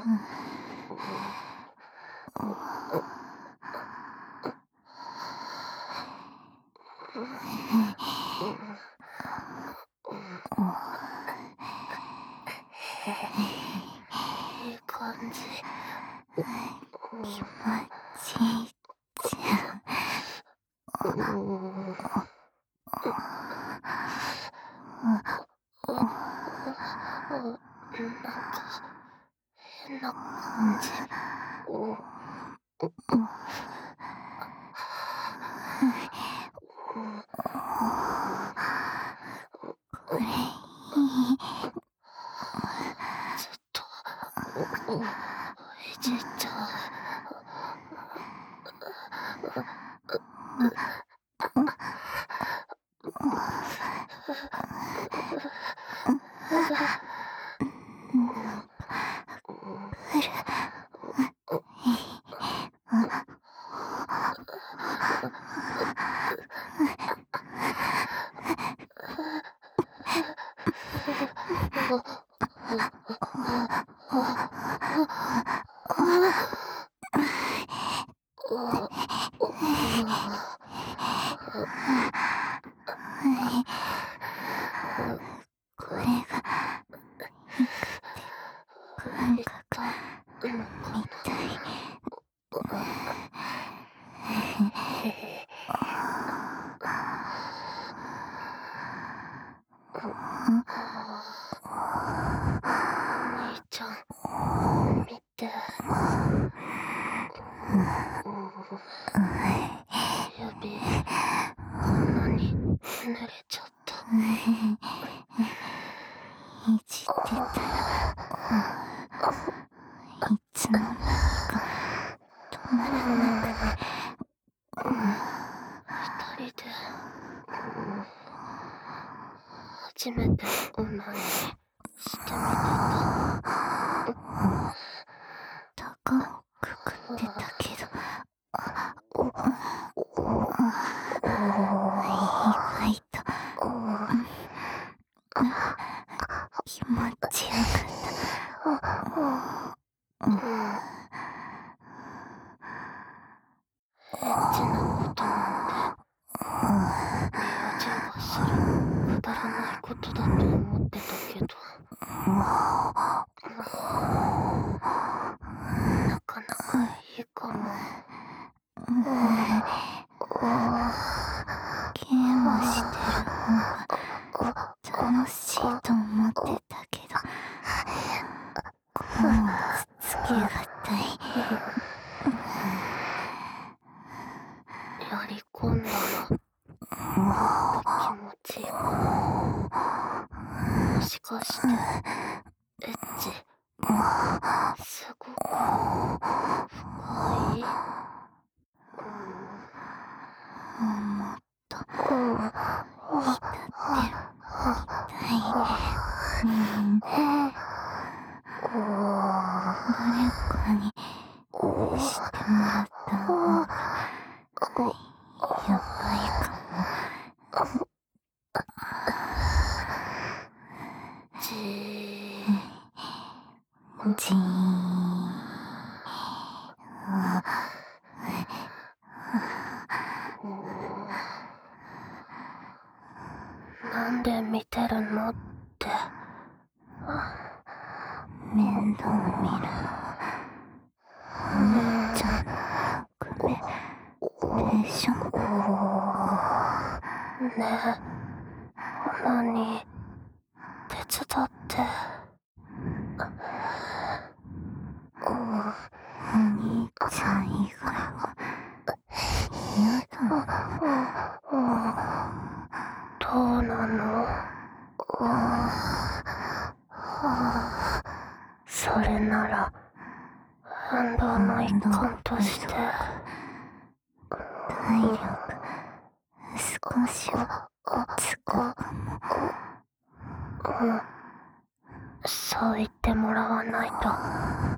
いい感じ。 気持ちいいじゃん。 なんか変な感じ。 これいい。 ずっといじっちゃこれが感覚のかみたい。 お兄ちゃん、見て。指、こんなに濡れちゃった。 いじってたらいつの間にか止まらなくて。 二人で初めてオナニーしてみてた。 高をくくってたけど、意外と気持ちよかった。 エッチなことなんて名字がするくだらないことだと思ってたけど、なかなかいいかも。 ゲームしてる方が楽しいと思ってたけど、このつつけがたい。 やり込んだらもっと気持ちいいかも。もしかしてエッチすごく深い？ もっと浸ってみたい。誰かにしてもらった方がやばいかも。 じーじーん。 なんで見てるのって。 面倒見るお姉ちゃんの役目でしょ。 ねえ、オナニー手伝って。 お兄ちゃん以外は嫌だ。 どうなの？それなら運動の一環として体力少しはつくかも。 そう言ってもらわないと